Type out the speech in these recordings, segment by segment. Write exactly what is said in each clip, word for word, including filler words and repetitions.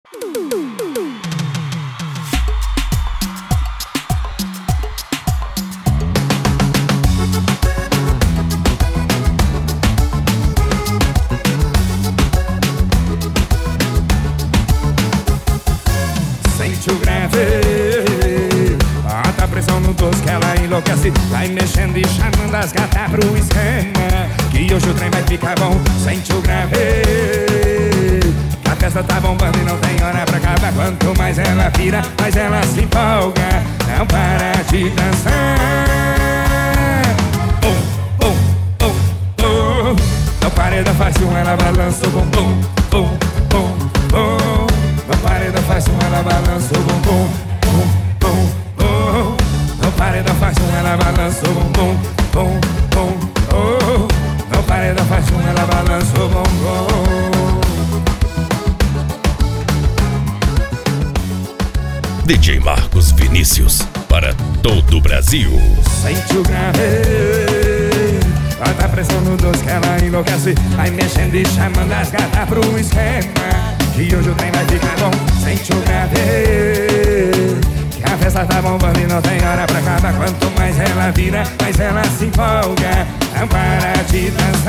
Sente o grave, bota a pressão no doce que ela enlouquece. Vai mexendo e chamando as gatas pro esquema, que hoje o trem vai ficar bom. Sente o grave, que a festa tá bombando e não tem hora pra acabar. Quanto mais ela vira, mais ela se empolga. Não para de dançar. Oh, oh, oh, oh. No paredão faz um, ela balança o bumbum. Oh, oh, oh. No paredão faz um, ela balança o bumbum. Oh, oh, oh. No paredão faz um, ela balança o bumbum. Oh, oh, oh. No paredão faz um, ela balança o bumbum. D J Marcos Vinícius, para todo o Brasil. Sente o grave, bota a pressão no doce que ela enlouquece. Vai mexendo e chamando as gatas pro esquema, que hoje o trem vai ficar bom. Sente o grave, que a festa tá bombando e não tem hora pra acabar. Quanto mais ela vira, mais ela se empolga. Não para de dançar.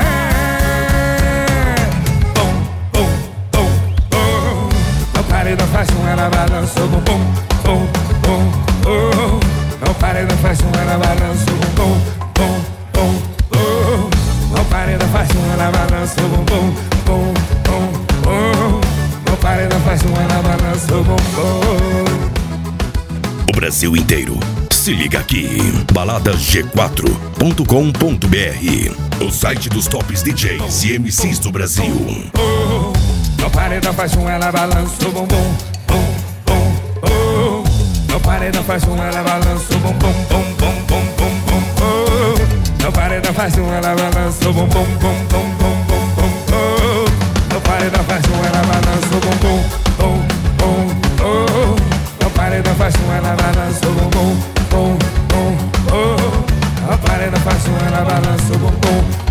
Oh, oh, oh, oh. No paredão faz um, ela balança o bumbum. Oh, oh, oh. No paredão faz um, ela balança o bumbum. Oh, oh, oh. No paredão faz um, ela balança o bumbum. Oh, oh, oh. No paredão faz um, ela balança o bumbum. O Brasil inteiro se liga aqui. balada g quatro ponto com ponto br, o site dos tops D Js e M Cs do Brasil. Oh, oh. No paredão faz um, ela balança o bumbum. Oh, oh, oh. No paredão faz um, ela balança o bumbum. Bum, bum, bum, bum, bum, oh. No paredão faz um, ela balança o bumbum. Bum, bum, bum, bum, bum, oh. No paredão faz um, ela balança o bumbum. Oh, oh, oh. No paredão faz um, ela balança o bumbum. Oh, oh, oh. No paredão faz um, ela balança o bumbum.